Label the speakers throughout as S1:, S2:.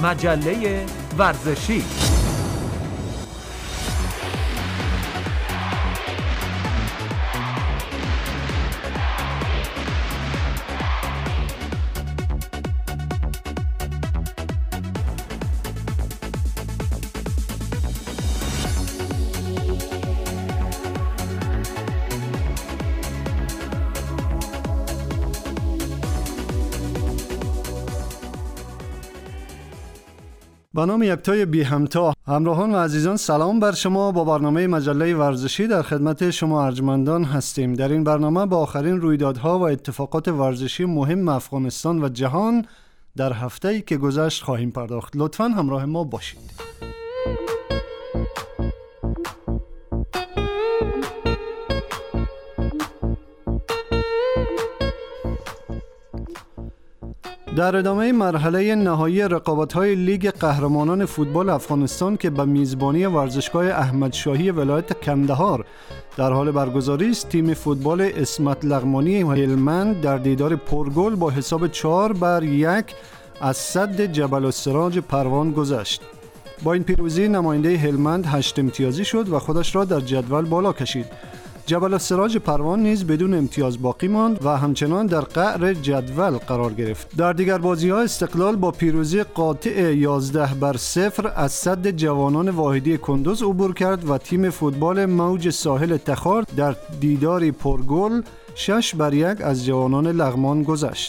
S1: مجله ورزشی.
S2: به نام یکتای بی همتا. همراهان و عزیزان سلام بر شما. با برنامه مجله ورزشی در خدمت شما ارجمندان هستیم. در این برنامه با آخرین رویدادها و اتفاقات ورزشی مهم افغانستان و جهان در هفته‌ای که گذشت خواهیم پرداخت. لطفاً همراه ما باشید. در ادامه مرحله نهایی رقابت‌های لیگ قهرمانان فوتبال افغانستان که به میزبانی ورزشگاه احمد شاهی ولایت کندهار در حال برگزاری است، تیم فوتبال عصمت لغمانی هلمند در دیدار پرگل با حساب 4-1 از سد جبل السراج پروان گذشت. با این پیروزی نماینده هلمند 8 امتیازی شد و خودش را در جدول بالا کشید. جبل السراج پروان نیز بدون امتیاز باقی ماند و همچنان در قعر جدول قرار گرفت. در دیگر بازی‌ها استقلال با پیروزی قاطع 11-0 از سد جوانان واحدی کندوز عبور کرد و تیم فوتبال موج ساحل تخار در دیداری پرگل 6-1 از جوانان لغمان گذشت.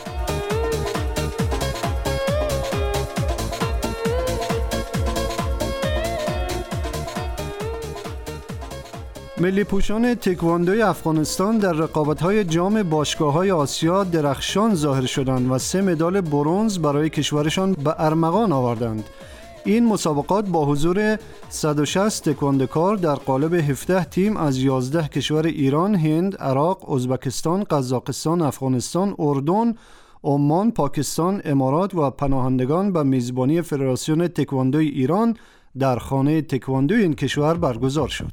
S2: ملی پوشان تکواندوی افغانستان در رقابت‌های جام باشگاه‌های آسیا درخشان ظاهر شدند و 3 مدال برنز برای کشورشان به ارمغان آوردند. این مسابقات با حضور 160 تکواندوکار در قالب 17 تیم از 11 کشور ایران، هند، عراق، ازبکستان، قزاقستان، افغانستان، اردن، عمان، پاکستان، امارات و پناهندگان به میزبانی فدراسیون تکواندوی ایران در خانه تکواندوی این کشور برگزار شد.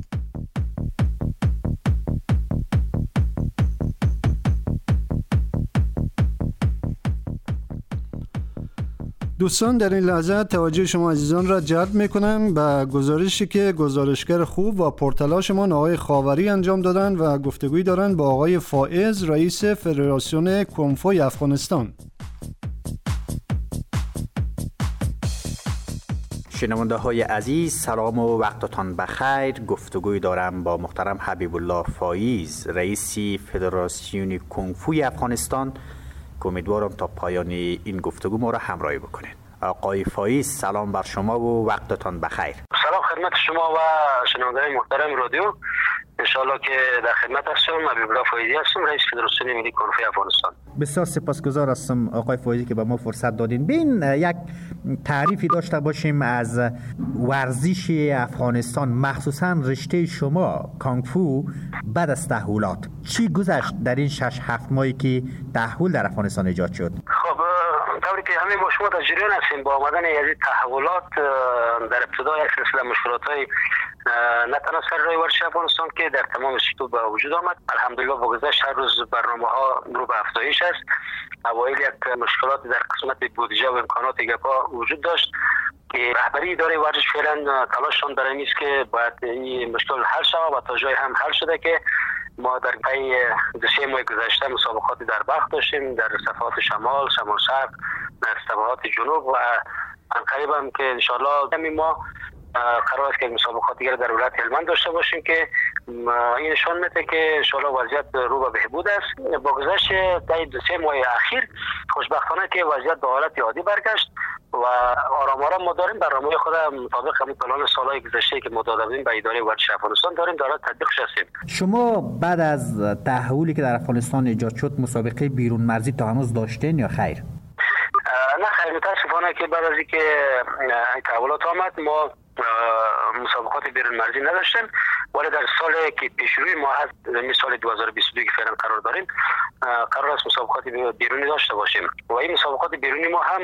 S2: دوستان، در این لحظه توجه شما عزیزان را جلب میکنم به گزارشی که گزارشگر خوب و پرتلاشمان آقای خاوری انجام دادن و گفتگوی دارن با آقای فائز، رئیس فدراسیون کنفوی افغانستان.
S3: شنونده های عزیز، سلام و وقتتان بخیر. گفتگوی دارم با محترم حبیب الله فائز، رئیس فدراسیون کنفوی افغانستان که امیدوارم تا پایان این گفتگو ما را همراهی بکنید. آقای فائز، سلام بر شما و وقتتان بخیر.
S4: سلام خدمت شما و شنوندگان محترم رادیو. انشالله که در خدمت هستم. حبیب الله فائزی هستم، رئیس فدراسیون ملی کنفوی افغانستان.
S3: بسیار سپاسگزار هستم آقای فائزی که به ما فرصت دادین. بین یک تعریفی داشته باشیم از ورزش افغانستان، مخصوصا رشته شما کانگفو بعد از تحولات. چی گذشت در این 6-7 ماهی که تحول در افغانستان ایجاد شد؟
S4: خب طوری که همه با شما در جریان هستیم، با آمدن از تحولات در ابتدا یک سلسله مشکلات‌های نه تنها سر راه ورزش افغانستان که در تمام سطوح به وجود آمد. الحمدلله با گذشت هر روز برنامه‌ها رو به افزایش است. اوایل یک مشکلات در قسمت بودجه و امکانات گپا وجود داشت که رهبری اداره ورزش فعلا تلاششان در این است که باید این مشکل حل شود و تا جای هم حل شده که ما در پی 2-3 ماه گذشته مسابقاتی در بلخ داشتیم، در صفحات شمال شرق، در صفحات جنوب و قریب هم که انشالله همین ما قرار است که مسابقات دیگر در ولایت هلمند داشته باشیم که این نشان میده که انشالله وضعیت رو به بهبود است. با گذشت 2-3 ماه اخیر خوشبختانه که وضعیت به حالت عادی برگشت و آرام ما داریم برنامه خود مطابق همون پلان سالهای گذشته که ما داده بودیم به اداره ورزش افغانستان داریم در حال تطبیقش هستیم.
S3: شما بعد از تحولی که در افغانستان ایجاد شد مسابقه بیرون مرزی تا هنوز داشتین یا خیر؟
S4: نه خیر، متاسفانه که بعد از اینکه این تحولات آمد ما مسابقات بیرون مرزی نداشتیم، ولی در سال که پیشروی ما هست، یعنی سال 2022 که فعلا قرار داریم، قرار است مسابقات بیرونی داشته باشیم و این مسابقات بیرونی ما هم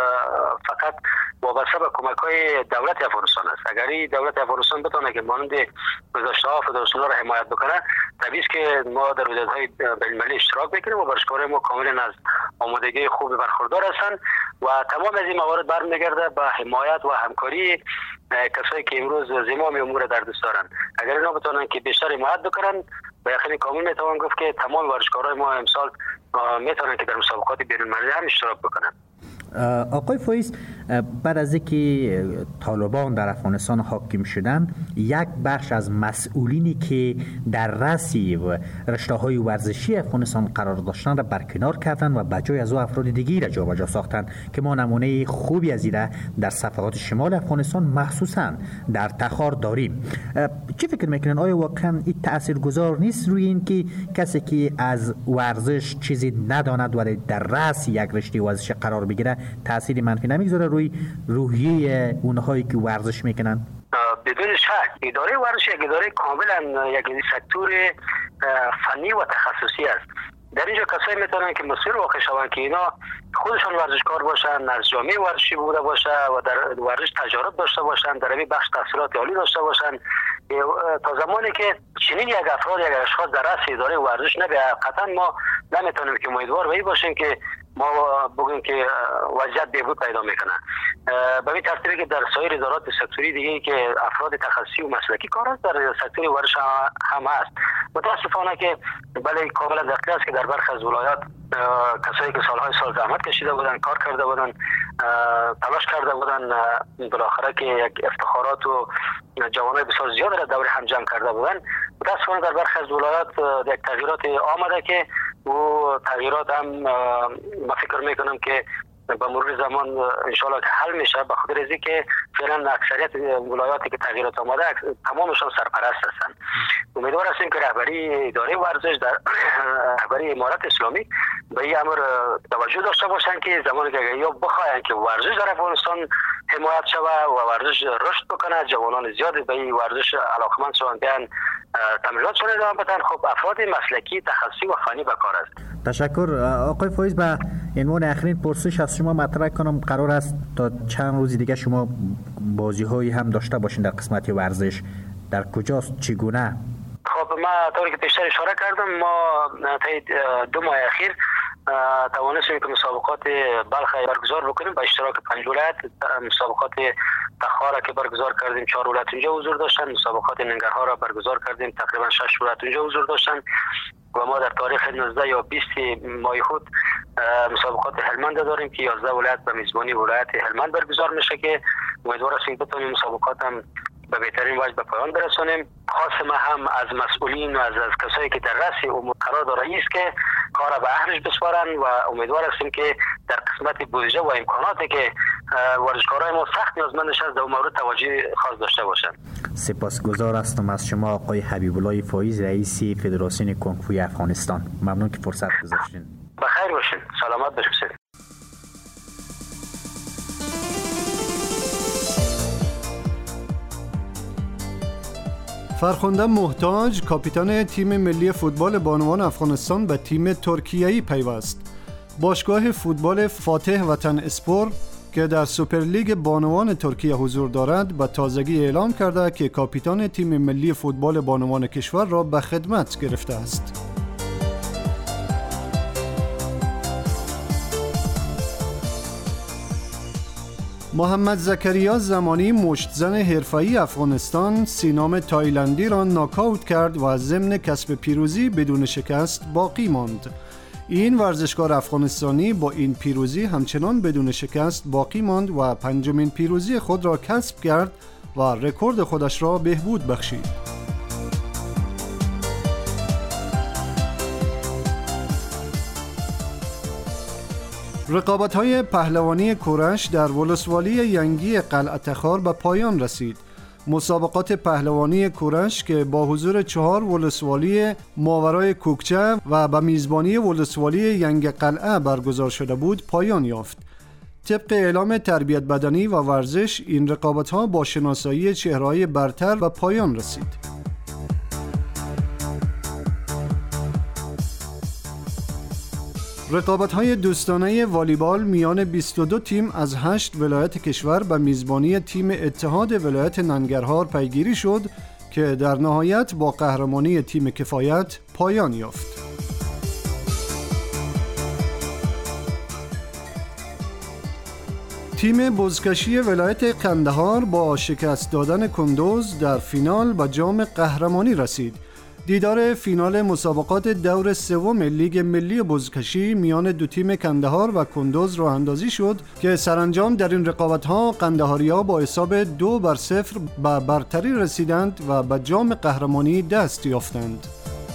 S4: فقط وابسته به کمک‌های دولت افغانستان است. اگر این دولت افغانستان بتونه که مانند گذاشته‌ها فدراسیون‌ها را حمایت بکنه، طبیعی است که ما در رویدادهای بین‌المللی اشتراک بکنیم و ورزشکاران ما کاملا از آمادگی خوب برخوردار هستند و تمام از این موارد برمیگرده به حمایت و همکاری کسایی که امروز زمام امور در دست دارن. اگر اینا بتونن که بیشتر حمایت بکنن به یقین کامل میتوان گفت که تمام ورزشکارای ما امسال میتونن که در مسابقات بین المللی هم اشتراک بکنن.
S3: آقای فایز، بعد از اینکه طالبان در افغانستان حاکم شدن، یک بخش از مسئولینی که در رأسی و رشته‌های ورزشی افغانستان قرار داشتن را برکنار کردند و بجای از او افراد دیگری را جابجا ساختند که ما نمونه خوبی از این در صفحات شمال افغانستان مخصوصا در تخار داریم. چی فکر میکنن؟ آیا واقعا این تاثیرگذار نیست روی این که کسی که از ورزش چیزی نداند ولی در رأس یک رشته ورزشی قرار بگیره تأثیر منفی نمیگذاره روی روحیه اونهایی که ورزش میکنن؟
S4: بدون شک اداره ورزش یک اداره کاملا یک سکتور فنی و تخصصی است. در اینجا کسایی میتونن که مسئول واقع شوند که اینا خودشان ورزشکار باشن، از جامعه ورزشی بوده باشه و در ورزش تجارت داشته باشن، در این بخش تحصیلات عالی داشته باشن. تا زمانی که چنین یک افراد یک اشخاص در رأس اداره ورزش نبه، قطعا ما نمیتونیم که امیدوار به این باشیم که ما بگیم که وضعیت بهبود پیدا میکنه. به این ترتیبی که در سایر ادارات سکتوری دیگه که افراد تخصصی و مسلکی کار است، در سکتور ورزش هم هست. متاسفانه که بله کاملا دقیق است که در برخی از ولایات کسایی که سالهای سال زحمت کشیده بودن، کار کرده بودن، تلاش کرده بودن، بالاخره که یک افتخارات و جوانای بسیار زیاد را دور هم جمع کرده بودن. متاسفانه در برخی از ولایات یک تغییرات آمده که و تغییرات هم ما فکر میکنم که با مرور زمان انشالله که حل میشه، به خاطر اینکه که فعلا اکثریت ولایاتی که تغییرات آمده تمامشون سرپرست هستند. امیدوار هستیم که رهبری اداره ورزش در رهبری امارت اسلامی به این امر توجه داشته باشند که زمانی که یا بخواهند که ورزش در افغانستان حمایت شود و ورزش رشد بکنه، جوانان زیادی به این ورزش علاقمند شوند، بیان تمریناتشون ادامه بدن. خب افراد مسلکی تخصصی و فنی به کار است.
S3: تشکر. آقای فایز، به عنوان آخرین پرسش از شما مطرح کنم، قرار است تا چند روز دیگه شما بازی هایی هم داشته باشین در قسمت ورزش، در کجاست، چگونه؟
S4: خب ما طوری که پیشتر اشاره کردم، ما تا 2 ماه اخیر توانستیم که مسابقات بلخ برگزار بکنیم با اشتراک 5 ولایت. مسابقات تخار که برگزار کردیم 4 ولایت اونجا حضور داشتن، مسابقات ننگرهار را برگزار کردیم تقریبا 6 ولایت اونجا حضور داشتن و ما در تاریخ 19 یا 20 ماه خود مسابقات هلمند داریم که 11 ولایت به میزبانی ولایت هلمند برگزار میشه که امیدوار هستیم بتونیم مسابقات هم به بهترین وجه به پایان برسونیم. خواست ما هم از مسئولین و از کسایی که در رأس امور قرار داره است که کار به اهلش بسپارن و امیدوار هستیم که در قسمت بودجه و امکاناتی که ورزشکارای ما سخت نیازمندش از در مورد توجه خاص داشته باشن.
S3: سپاسگزار هستم از شما آقای حبیب الله فایز، رئیس فدراسیون کنگ فوی افغانستان. ممنون که فرصت گذاشتین.
S4: بخیر باشین، سلامت باشین.
S2: فرخنده محتاج، کاپیتان تیم ملی فوتبال بانوان افغانستان، به تیم ترکیه‌ای پیوست. باشگاه فوتبال فاتح وطن اسپور که در سوپرلیگ بانوان ترکیه حضور دارد به تازگی اعلام کرده که کاپیتان تیم ملی فوتبال بانوان کشور را به خدمت گرفته است. محمد زکریا زمانی، مشتزن حرفه‌ای افغانستان، سینام تایلندی را ناکاوت کرد و ضمن کسب پیروزی بدون شکست باقی ماند. این ورزشکار افغانستانی با این پیروزی همچنان بدون شکست باقی ماند و 5مین پیروزی خود را کسب کرد و رکورد خودش را بهبود بخشید. رقابت‌های پهلوانی کورش در ولسوالی ینگی قلعه تخار به پایان رسید. مسابقات پهلوانی کورش که با حضور 4 ولسوالی ماورای کوکچه و به میزبانی ولسوالی ینگ قلعه برگزار شده بود پایان یافت. طبق اعلام تربیت بدنی و ورزش، این رقابت‌ها با شناسایی چهره‌های برتر به پایان رسید. رقابت‌های دوستانه والیبال میان 22 تیم از 8 ولایت کشور به میزبانی تیم اتحاد ولایت ننگرهار پیگیری شد که در نهایت با قهرمانی تیم کفایت پایان یافت. تیم بزکشی ولایت قندهار با شکست دادن کندوز در فینال به جام قهرمانی رسید. دیدار فینال مسابقات دور سوم لیگ ملی بزکشی میان دو تیم قندهار و کندوز راه اندازی شد که سرانجام در این رقابت‌ها قندهاری‌ها با حساب 2-0 به برتری رسیدند و به جام قهرمانی دست یافتند.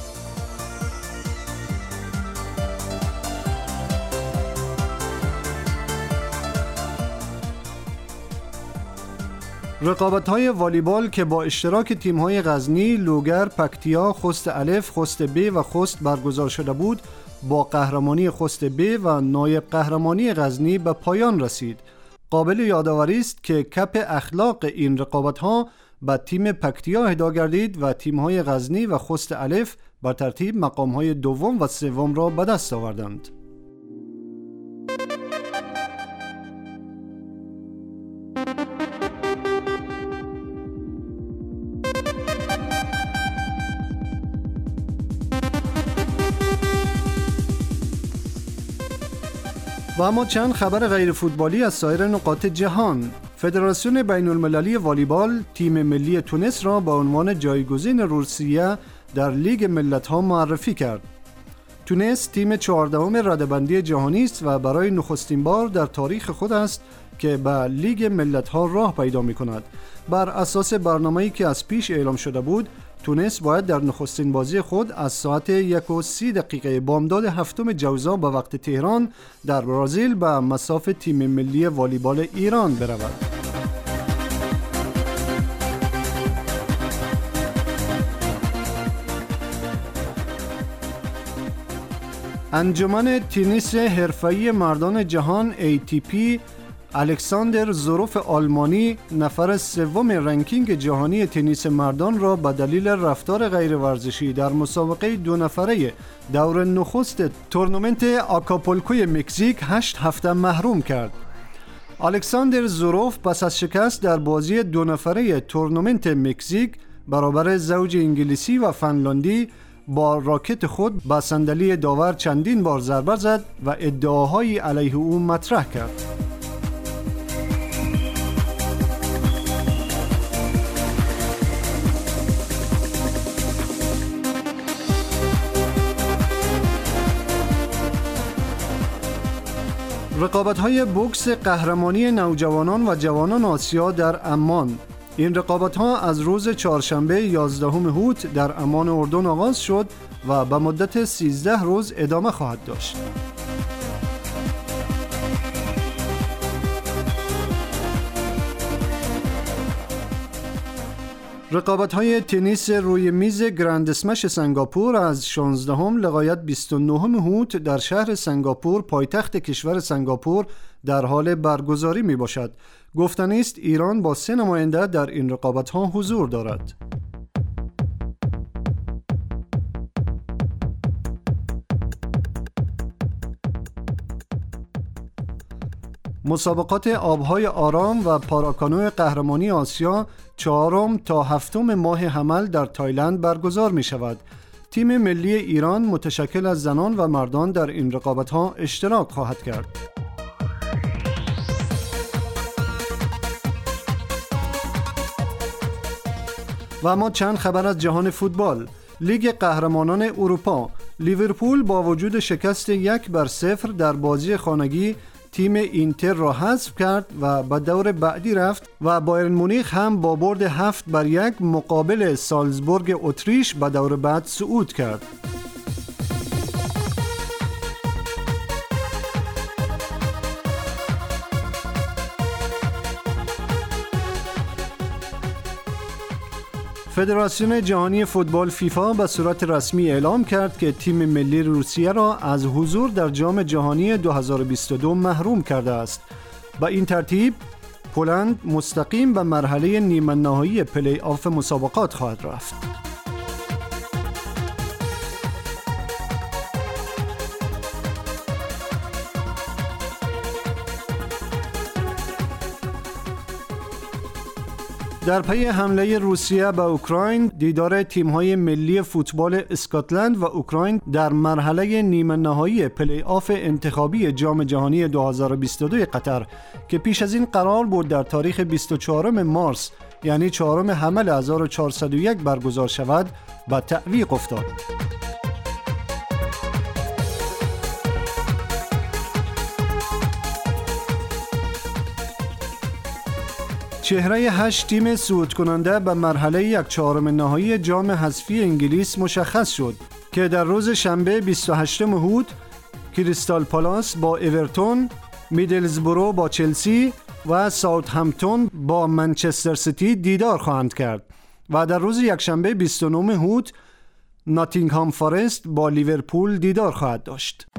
S2: رقابت‌های والیبال که با اشتراک تیم‌های غزنی، لوگر، پکتیا، خوست الف، خوست ب و خوست برگزار شده بود، با قهرمانی خوست ب و نایب قهرمانی غزنی به پایان رسید. قابل یادآوری است که کپ اخلاق این رقابت‌ها به تیم پکتیا اهدا گردید و تیم‌های غزنی و خوست الف به ترتیب مقام‌های دوم و سوم را به دست آوردند. و اما چند خبر غیر فوتبالی از سایر نقاط جهان. فدراسیون بین المللی والیبال تیم ملی تونس را به عنوان جایگزین روسیه در لیگ ملت‌ها معرفی کرد. تونس تیم 14ام رده‌بندی جهانی است و برای نخستین بار در تاریخ خود است که به لیگ ملت‌ها راه پیدا می‌کند. بر اساس برنامه‌ای که از پیش اعلام شده بود، تونس باید در نخستین بازی خود از ساعت 1:30 بامداد 7 جوزا به وقت تهران در برزیل به مصاف تیم ملی والیبال ایران برود. انجمن تنیس حرفه‌ای مردان جهان ATP الکساندر زوروف آلمانی نفر سوم رنکینگ جهانی تنیس مردان را به دلیل رفتار غیر ورزشی در مسابقه 2 نفره دور نخست تورنمنت آکاپولکوی مکزیک 8 هفته محروم کرد. الکساندر زوروف پس از شکست در بازی 2 نفره تورنمنت مکزیک برابر زوج انگلیسی و فنلاندی با راکت خود به صندلی داور چندین بار ضربه زد و ادعاهایی علیه او مطرح کرد. رقابت‌های بوکس قهرمانی نوجوانان و جوانان آسیا در عمان. این رقابت‌ها از روز چهارشنبه 11 اوت در عمان اردن آغاز شد و به مدت 13 روز ادامه خواهد داشت. رقابت‌های تنیس روی میز گرند اسمش سنگاپور از 16 لغایت 29 اوت در شهر سنگاپور پایتخت کشور سنگاپور در حال برگزاری می باشد. گفتنی است ایران با 3 نماینده در این رقابت‌ها حضور دارد. مسابقات آبهای آرام و پاراکانو قهرمانی آسیا 4 تا 7 ماه حمل در تایلند برگزار می شود. تیم ملی ایران متشکل از زنان و مردان در این رقابت‌ها اشتراک خواهد کرد. و اما چند خبر از جهان فوتبال. لیگ قهرمانان اروپا. لیورپول با وجود شکست 1-0 در بازی خانگی تیم اینتر را حذف کرد و به دور بعدی رفت و بایرن مونیخ هم با برد 7-1 مقابل سالزبورگ اتریش به دور بعد صعود کرد. فدراسیون جهانی فوتبال فیفا به صورت رسمی اعلام کرد که تیم ملی روسیه را از حضور در جام جهانی 2022 محروم کرده است. با این ترتیب پولند مستقیم به مرحله نیمه نهایی پلی آف مسابقات خواهد رفت. در پی حمله روسیه به اوکراین، دیدار تیم‌های ملی فوتبال اسکاتلند و اوکراین در مرحله نیمه نهایی پلی آف انتخابی جام جهانی 2022 قطر که پیش از این قرار بود در تاریخ 24 مارس یعنی 4 حمل 1401 برگزار شود، به تعویق افتاد. چهره 8 تیم صعود کننده به مرحله 1/4 نهایی جام حذفی انگلیس مشخص شد که در روز شنبه 28 مهود کریستال پالاس با اورتون، میدلزبرو با چلسی و ساوثهمپتون با منچستر سیتی دیدار خواهند کرد و در روز یکشنبه 29 مهود ناتینگهام فارست با لیورپول دیدار خواهد داشت.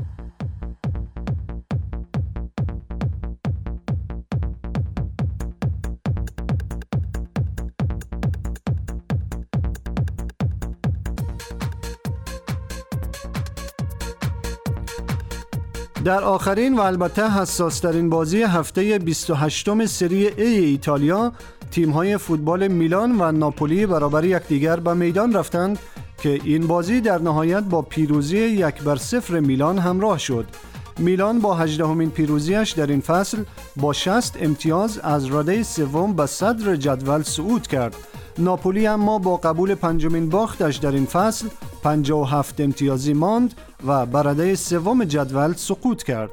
S2: در آخرین و البته حساس‌ترین بازی هفته 28م سری A ایتالیا، تیم‌های فوتبال میلان و ناپولی برابر یکدیگر به میدان رفتند که این بازی در نهایت با پیروزی 1-0 میلان همراه شد. میلان با 18مین پیروزیش در این فصل با 60 امتیاز از رده سوم به صدر جدول صعود کرد. ناپولی اما با قبول 5مین باختش در این فصل 57 امتیازی ماند و به رده سوم جدول سقوط کرد.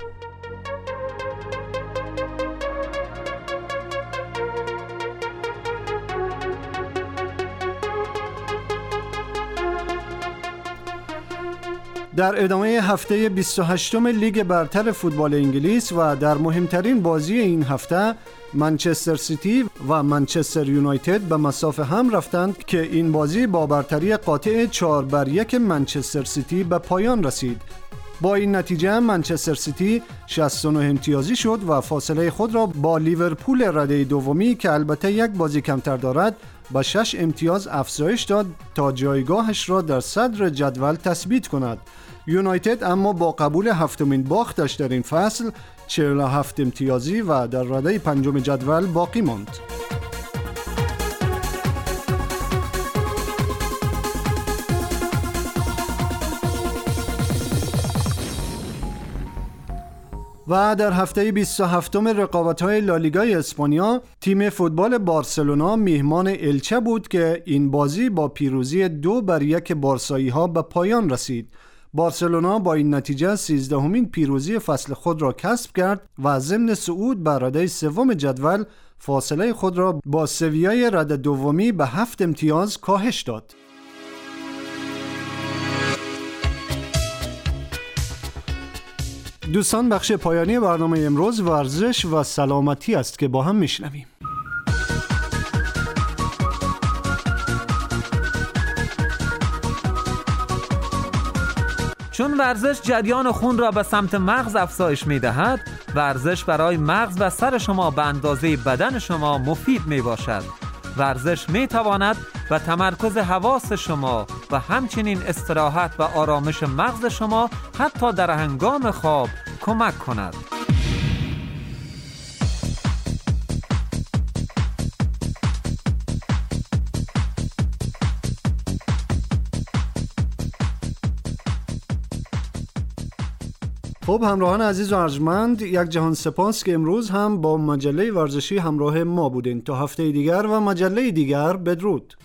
S2: در ادامه هفته 28م لیگ برتر فوتبال انگلیس و در مهمترین بازی این هفته، منچستر سیتی و منچستر یونایتد به مسافه هم رفتند که این بازی با برتری قاطع 4-1 منچستر سیتی به پایان رسید. با این نتیجه منچستر سیتی 69 امتیازی شد و فاصله خود را با لیورپول رده دومی که البته یک بازی کمتر دارد با 6 امتیاز افزایش داد تا جایگاهش را در صدر جدول تثبیت کند. یونایتد اما با قبول 7مین باختش در این فصل 47 امتیازی و در رده 5 جدول باقی ماند. و در هفته 27م رقابت‌های لالیگای اسپانیا، تیم فوتبال بارسلونا میهمان الچه بود که این بازی با پیروزی 2-1 بارسایی‌ها به پایان رسید. بارسلونا با این نتیجه 13مین پیروزی فصل خود را کسب کرد و ضمن صعود به رده سوم جدول فاصله خود را با سویای رده دومی به 7 امتیاز کاهش داد. دوستان، بخش پایانی برنامه امروز ورزش و سلامتی است که با هم میشنویم.
S1: چون ورزش جریان خون را به سمت مغز افزایش می‌دهد، ورزش برای مغز و سر شما به اندازه بدن شما مفید میباشد. ورزش میتواند به تمرکز حواس شما و همچنین استراحت و آرامش مغز شما حتی در هنگام خواب کمک کند.
S2: خب همراهان عزیز و ارجمند، یک جهان سپاس که امروز هم با مجله ورزشی همراه ما بودین. تا هفته دیگر و مجله دیگر، بدرود.